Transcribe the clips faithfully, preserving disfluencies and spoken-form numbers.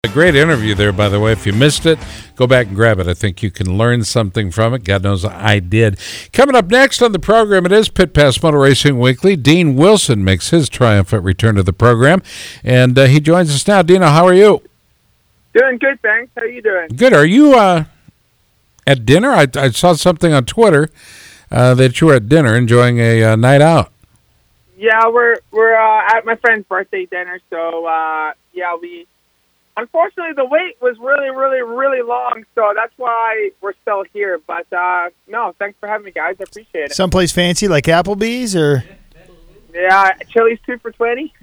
A great interview there, by the way. If you missed it, go back and grab it. I think you can learn something from it. God knows I did. Coming up next on the program, it is Pit Pass Motor Racing Weekly. Dean Wilson makes his triumphant return to the program, and uh, he joins us now. Dino, how are you? Doing good, thanks. How are you doing? Good. Are you uh, at dinner? I, I saw something on Twitter uh, that you were at dinner enjoying a uh, night out. Yeah, we're we're uh, at my friend's birthday dinner, so uh, yeah, we. Unfortunately, the wait was really, really, really long, so that's why we're still here. But, uh, no, thanks for having me, guys. I appreciate it. Someplace fancy like Applebee's or? Yeah, Chili's two for twenty.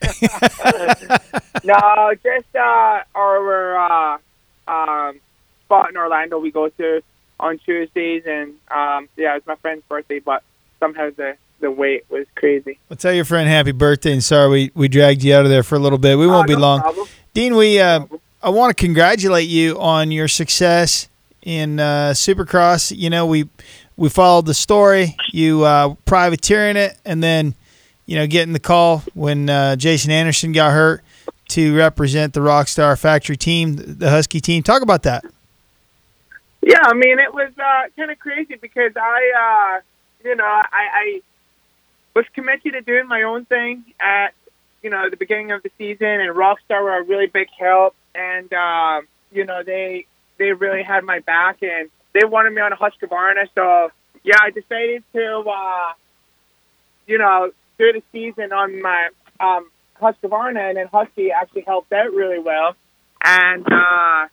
No, just uh, our uh, um, spot in Orlando we go to on Tuesdays. And, um, yeah, it's my friend's birthday, but somehow the, the wait was crazy. Well, tell your friend happy birthday, and sorry we, we dragged you out of there for a little bit. We won't uh, be no long. Problem. Dean, we uh, I want to congratulate you on your success in uh, Supercross. You know, we we followed the story. You uh, privateering it, and then you know getting the call when uh, Jason Anderson got hurt to represent the Rockstar Factory team, the Husky team. Talk about that. Yeah, I mean, it was uh, kind of crazy because I, uh, you know, I, I was committed to doing my own thing at. You know, the beginning of the season, and Rockstar were a really big help, and uh, you know they they really had my back, and they wanted me on a Husqvarna. So yeah, I decided to uh, you know do the season on my um, Husqvarna, and then Husky actually helped out really well, and uh,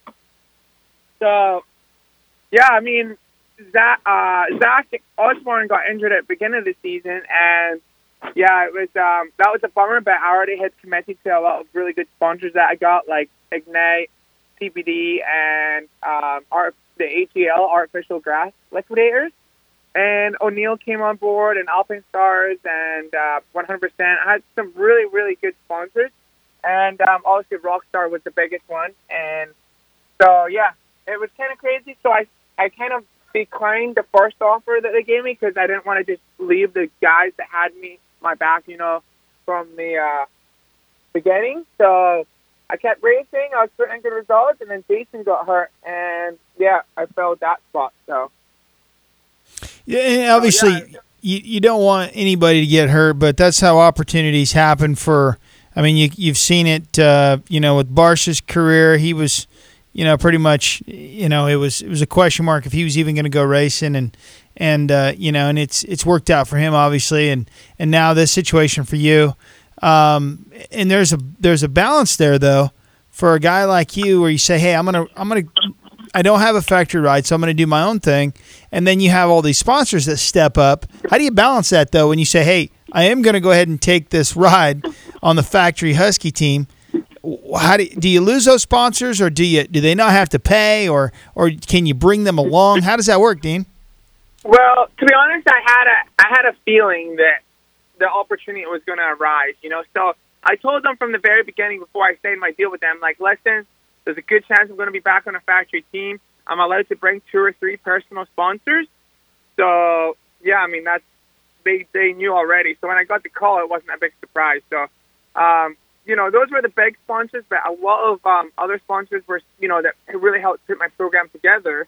so yeah, I mean Zach, uh, Zach Osborne got injured at the beginning of the season, and yeah, it was um, that was a bummer, but I already had committed to a lot of really good sponsors that I got, like Ignite, C B D, and um, Art, the A G L, Artificial Grass Liquidators. And O'Neill came on board, and Alpine Stars, and uh, one hundred percent. I had some really, really good sponsors. And um, obviously Rockstar was the biggest one. And so, yeah, it was kind of crazy. So I, I kind of declined the first offer that they gave me because I didn't want to just leave the guys that had me my back, you know, from the uh, beginning. So I kept racing. I was putting good results, and then Jason got hurt, and yeah, I filled that spot. So yeah, and obviously so, yeah. you you don't want anybody to get hurt, but that's how opportunities happen. For I mean, you you've seen it, uh, you know, with Barcia's career. He was, you know, pretty much, you know, it was it was a question mark if he was even going to go racing, and. And, uh, you know, and it's it's worked out for him, obviously, and, and now this situation for you. Um, and there's a there's a balance there, though, for a guy like you where you say, hey, I'm going to, I'm going to, I don't have a factory ride, so I'm going to do my own thing. And then you have all these sponsors that step up. How do you balance that, though, when you say, hey, I am going to go ahead and take this ride on the factory Husky team? How do, do you lose those sponsors, or do you do they not have to pay, or or can you bring them along? How does that work, Dean? Well, to be honest, I had a I had a feeling that the opportunity was going to arise, you know. So I told them from the very beginning before I signed my deal with them, like, listen, there's a good chance I'm going to be back on a factory team. I'm allowed to bring two or three personal sponsors. So, yeah, I mean, that's they, they knew already. So when I got the call, it wasn't a big surprise. So, um, you know, those were the big sponsors, but a lot of um, other sponsors were, you know, that really helped put my program together,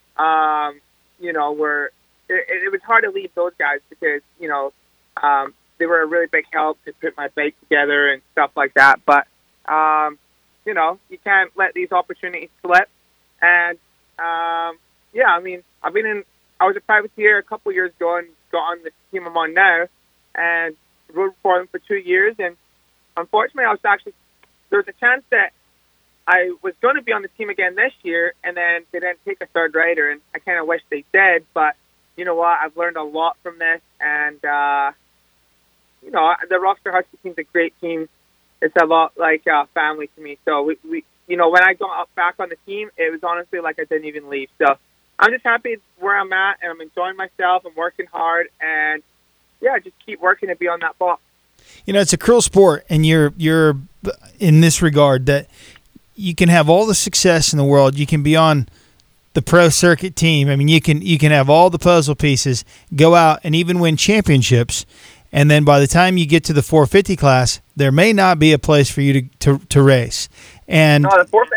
um, you know, were... It, it was hard to leave those guys because, you know, um, they were a really big help to put my bike together and stuff like that. But, um, you know, you can't let these opportunities slip. And, um, yeah, I mean, I've been in, I was a privateer a couple years ago and got on the team I'm on now and rode for them for two years. And unfortunately, I was actually, there was a chance that I was going to be on the team again this year, and then they didn't take a third rider, and I kind of wish they did, but you know what? I've learned a lot from this, and, uh, you know, the Rockstar Husky team's a great team. It's a lot like uh, family to me. So, we, we, you know, when I got up back on the team, it was honestly like I didn't even leave. So, I'm just happy where I'm at, and I'm enjoying myself. I'm working hard, and, yeah, just keep working to be on that ball. You know, it's a cruel sport, and you're you're in this regard that you can have all the success in the world. You can be on the pro circuit team. I mean, you can you can have all the puzzle pieces, go out and even win championships, and then by the time you get to the four fifty class, there may not be a place for you to to, to race. And no, the four fifty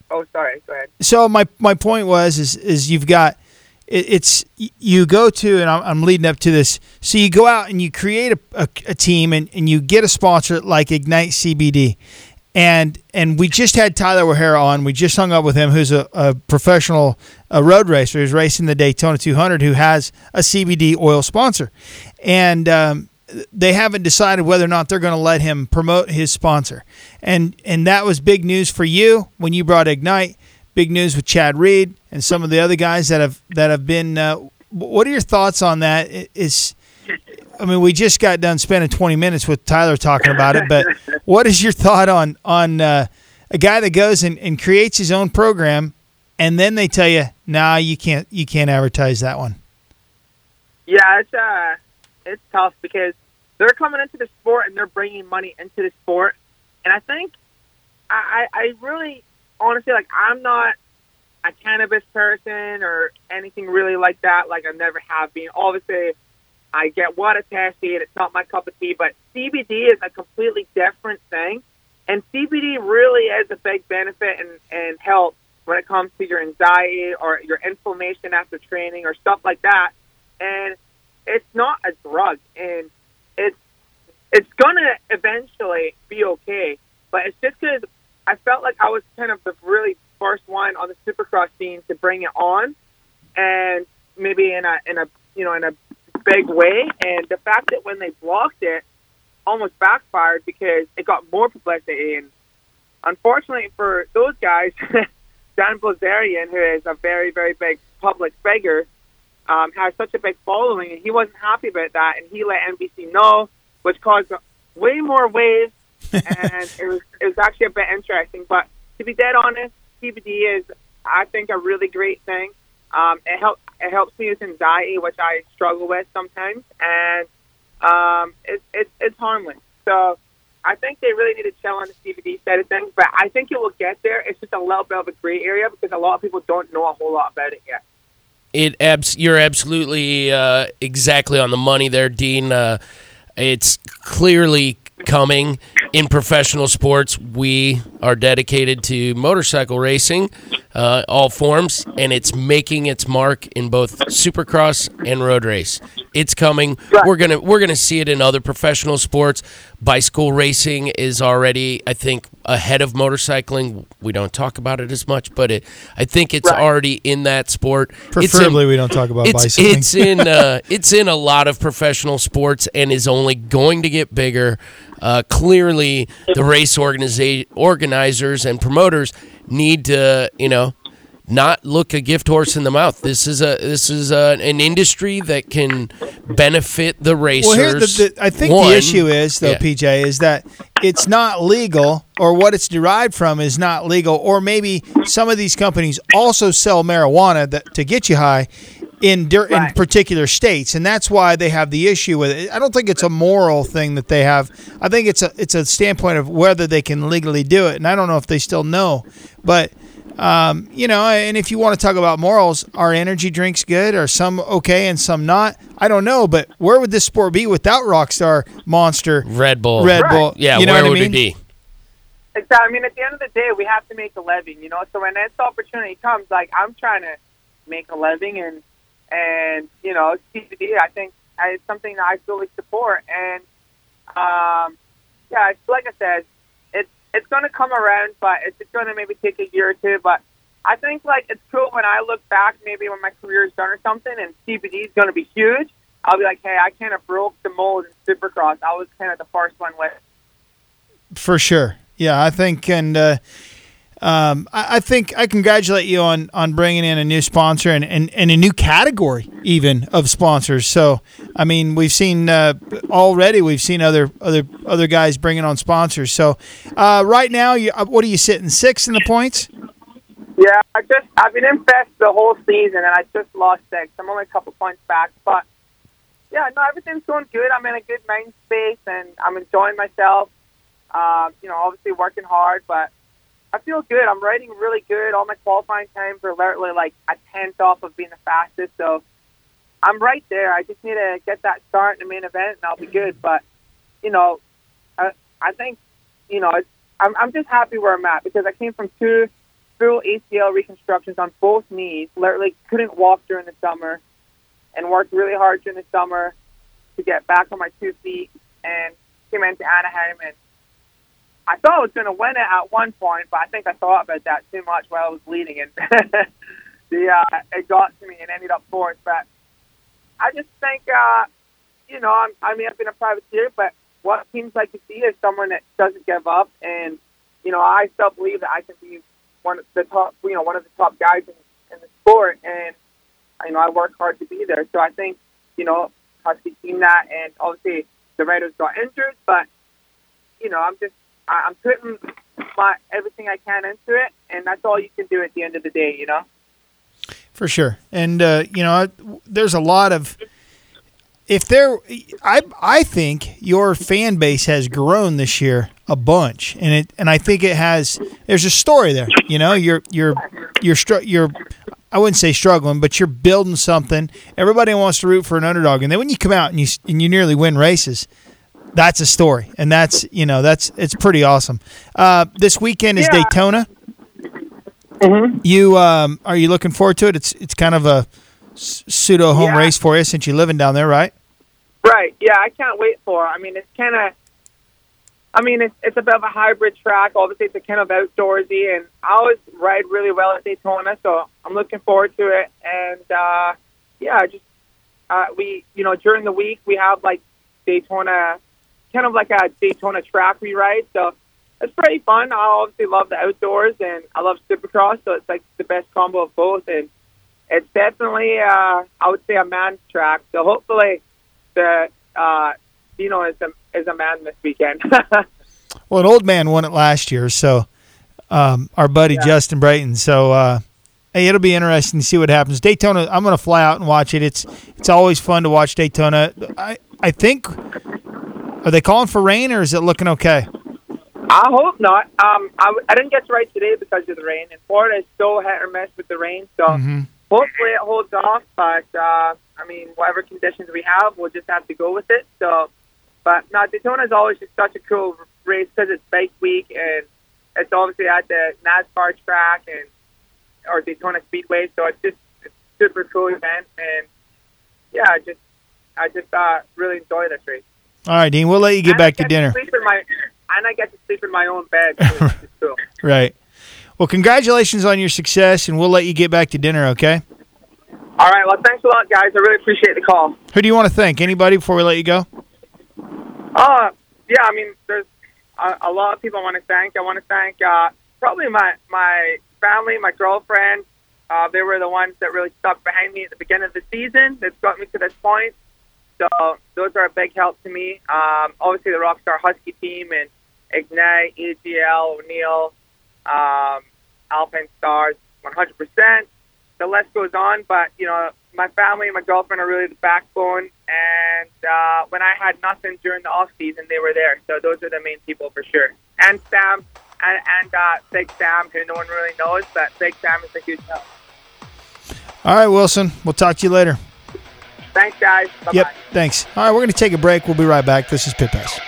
Oh, sorry. Go ahead. So my my point was is is you've got it, it's you go to and I'm, I'm leading up to this. So you go out and you create a, a, a team and, and you get a sponsor like Ignite C B D, and and we just had Tyler O'Hara on. We just hung up with him, who's a, a professional a road racer, who's racing the Daytona two hundred, who has a C B D oil sponsor, and um, they haven't decided whether or not they're going to let him promote his sponsor. And and that was big news for you when you brought Ignite. Big news with Chad Reed and some of the other guys that have that have been. Uh, what are your thoughts on that? Is I mean, we just got done spending twenty minutes with Tyler talking about it, but what is your thought on on uh, a guy that goes and, and creates his own program, and then they tell you, nah, you can't you can't advertise that one? Yeah, it's uh, it's tough because they're coming into the sport and they're bringing money into the sport, and I think I, I really honestly like I'm not a cannabis person or anything really like that. Like I never have been. Obviously, I get what a tasty and it's not my cup of tea, but C B D is a completely different thing, and C B D really is a big benefit and, and help when it comes to your anxiety or your inflammation after training or stuff like that. And it's not a drug, and it's it's gonna eventually be okay. But it's just because I felt like I was kind of the really first one on the Supercross scene to bring it on, and maybe in a in a you know in a big way. And the fact that when they blocked it, almost backfired because it got more publicity. And unfortunately for those guys, Dan Blazarian, who is a very very big public figure, um, has such a big following, and he wasn't happy about that, and he let N B C know, which caused way more waves. And it was it was actually a bit interesting. But to be dead honest, C B D is, I think, a really great thing. Um, it helps it helps me with anxiety, which I struggle with sometimes, and um, it, it, it's harmless. So I think they really need to chill on the C B D side of things. But I think it will get there. It's just a little bit of a gray area because a lot of people don't know a whole lot about it yet. It abs- You're absolutely uh, exactly on the money there, Dean. Uh, it's clearly coming in professional sports. We are dedicated to motorcycle racing, uh, all forms, and it's making its mark in both Supercross and road race. It's coming. Right. We're gonna we're gonna see it in other professional sports. Bicycle racing is already, I think, ahead of motorcycling. We don't talk about it as much, but it, I think it's Right. already in that sport. Preferably, in, we don't talk about it's, bicycling. It's in uh, it's in a lot of professional sports and is only going to get bigger. Uh, clearly, the race organiza- organizers and promoters need to, you know, not look a gift horse in the mouth. This is a this is a, an industry that can benefit the racers. Well, here's the, the, I think One, the issue is, though, yeah. P J, is that it's not legal, or what it's derived from is not legal, or maybe some of these companies also sell marijuana that, to get you high in dir- in Right. particular states, and that's why they have the issue with it. I don't think it's a moral thing that they have. I think it's a it's a standpoint of whether they can legally do it, and I don't know if they still know, but. Um, you know, and if you want to talk about morals, are energy drinks good? Are some okay and some not? I don't know, but where would this sport be without Rockstar, Monster, Red Bull. Red Right. Bull? Yeah, you know where what would I mean? it be? Exactly. I mean, at the end of the day, we have to make a living, you know. So when this opportunity comes, like I'm trying to make a living, and and you know, C B D, I think uh, it's something that I fully support. And um, yeah, it's, like I said, it's it's going to come around, but it's going to maybe take a year or two. But I think like it's cool when I look back, maybe when my career is done or something, and C B D is going to be huge. I'll be like, hey, I kind of broke the mold in Supercross. I was kind of the first one with. For sure. Yeah, I think, and uh, um, I, I think I congratulate you on, on bringing in a new sponsor and, and, and a new category even of sponsors. So, I mean, we've seen uh, already, we've seen other other other guys bringing on sponsors. So, uh, right now, you, uh, what are you sitting, sixth in the points? Yeah, I just I've been in fifth the whole season, and I just lost six. I'm only a couple points back, but yeah, no, everything's going good. I'm in a good mind space, and I'm enjoying myself. Um, you know, obviously working hard, but I feel good. I'm riding really good. All my qualifying times are literally like a tenth off of being the fastest, so I'm right there. I just need to get that start in the main event, and I'll be good. But you know, I, I think you know, it's, I'm I'm just happy where I'm at because I came from two full A C L reconstructions on both knees. Literally couldn't walk during the summer, and worked really hard during the summer to get back on my two feet. And came into Anaheim, and I thought I was going to win it at one point, but I think I thought about that too much while I was bleeding, and the uh, it got to me and ended up fourth. But I just think, uh, you know, I'm, I mean, I've been a privateer, but what teams like to see is someone that doesn't give up, and you know, I still believe that I can be one of the top, you know, one of the top guys in, in the sport, and you know, I work hard to be there. So I think, you know, Husky seen that, and obviously the Raiders got injured, but you know, I'm just I, I'm putting my everything I can into it, and that's all you can do at the end of the day, you know. For sure, and uh, you know, there's a lot of. If there, I I think your fan base has grown this year a bunch, and it and I think it has. There's a story there, you know. You're you're you're str- you're. I wouldn't say struggling, but you're building something. Everybody wants to root for an underdog, and then when you come out and you and you nearly win races, that's a story, and that's you know that's it's pretty awesome. Uh, this weekend is Yeah. Daytona. Mm-hmm. You um, are you looking forward to it? It's it's kind of a pseudo home Yeah. race for you since you're living down there, right? Right. Yeah, I can't wait for it. I mean, it's kind of, I mean, it's, it's a bit of a hybrid track. Obviously, it's a kind of outdoorsy, and I always ride really well at Daytona, so I'm looking forward to it. And, uh, yeah, just, uh, we, you know, during the week, we have, like, Daytona, kind of like a Daytona track we ride, so it's pretty fun. I obviously love the outdoors, and I love Supercross, so it's, like, the best combo of both. And it's definitely, uh, I would say, a man's track, so hopefully the uh, Dino is a, is a man this weekend. Well, an old man won it last year, so um, our buddy Yeah. Justin Brayton. So, uh, hey, it'll be interesting to see what happens. Daytona, I'm going to fly out and watch it. It's it's always fun to watch Daytona. I I think, are they calling for rain, or is it looking okay? I hope not. Um, I, w- I didn't get to ride today because of the rain, and Florida is so hit or miss with the rain, so Mhm. hopefully it holds off, but uh, I mean, whatever conditions we have, we'll just have to go with it. So, but no, Daytona is always just such a cool race because it's bike week, and it's obviously at the NASCAR track and or Daytona Speedway, so it's just it's a super cool event, and yeah, I just I just uh, really enjoy this race. All right, Dean, we'll let you get And back I to get dinner. sleep in my, and I get to sleep in my own bed. So it's just cool. Right. Well, congratulations on your success, and we'll let you get back to dinner, okay? All right. Well, thanks a lot, guys. I really appreciate the call. Who do you want to thank? Anybody before we let you go? Uh, yeah, I mean, there's a, a lot of people I want to thank. I want to thank uh, probably my, my family, my girlfriend. Uh, they were the ones that really stuck behind me at the beginning of the season. That's got me to this point. So those are a big help to me. Um, obviously, the Rockstar Husky team and Ignite, E G L, O'Neill, um, Alpine Stars, one hundred percent. The list goes on, but, you know, my family and my girlfriend are really the backbone, and uh, when I had nothing during the off-season, they were there. So those are the main people for sure. And Sam, and, and uh, Big Sam, who no one really knows, but Big Sam is a huge help. All right, Wilson. We'll talk to you later. Thanks, guys. Bye-bye. Yep, thanks. All right, we're going to take a break. We'll be right back. This is Pit Pass.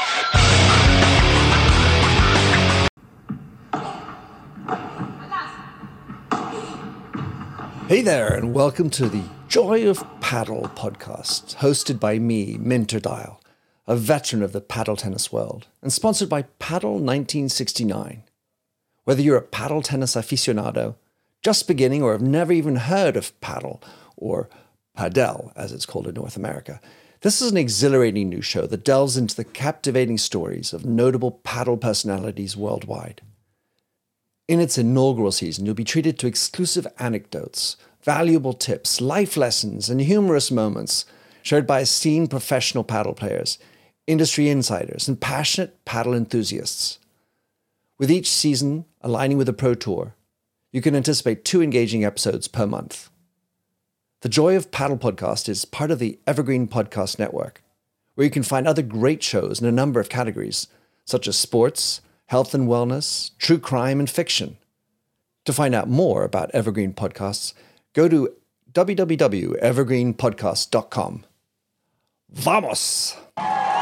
Hey there, and welcome to the Joy of Paddle podcast, hosted by me, Minter Dial, a veteran of the paddle tennis world, and sponsored by Paddle nineteen sixty-nine. Whether you're a paddle tennis aficionado, just beginning, or have never even heard of paddle, or padel, as it's called in North America, this is an exhilarating new show that delves into the captivating stories of notable paddle personalities worldwide. In its inaugural season, you'll be treated to exclusive anecdotes, valuable tips, life lessons, and humorous moments shared by esteemed professional paddle players, industry insiders, and passionate paddle enthusiasts. With each season aligning with the Pro Tour, you can anticipate two engaging episodes per month. The Joy of Paddle podcast is part of the Evergreen Podcast Network, where you can find other great shows in a number of categories, such as sports, health and wellness, true crime, and fiction. To find out more about Evergreen Podcasts, go to w w w dot evergreen podcast dot com. Vamos!